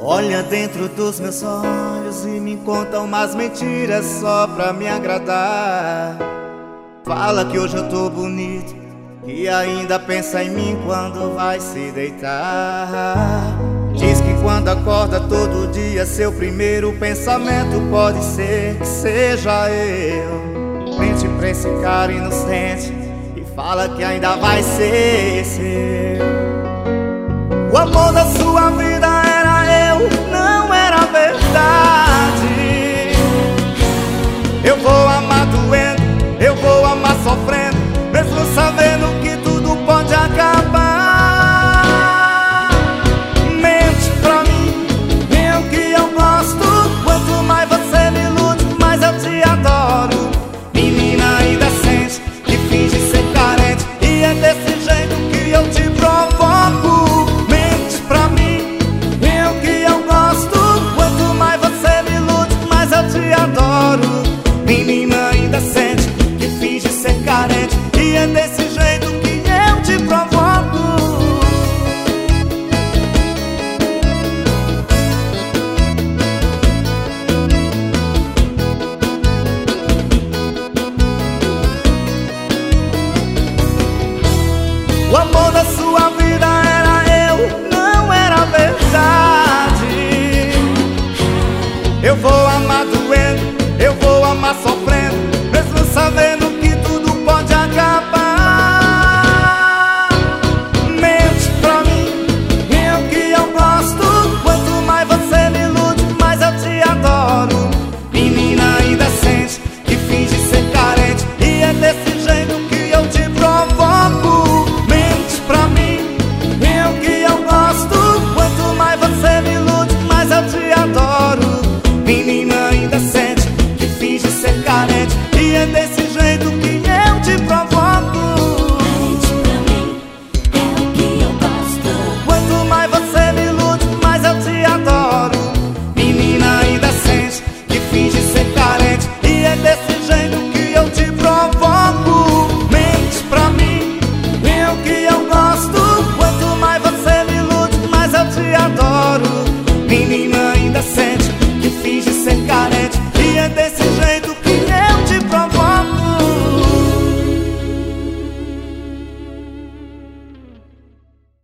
Olha dentro dos meus olhos e me conta umas mentiras só pra me agradar. Fala que hoje eu tô bonito e ainda pensa em mim quando vai se deitar. Diz que quando acorda todo dia seu primeiro pensamento pode ser que seja eu. Mente pra esse cara inocente e fala que ainda vai ser seu. O amor da sua vida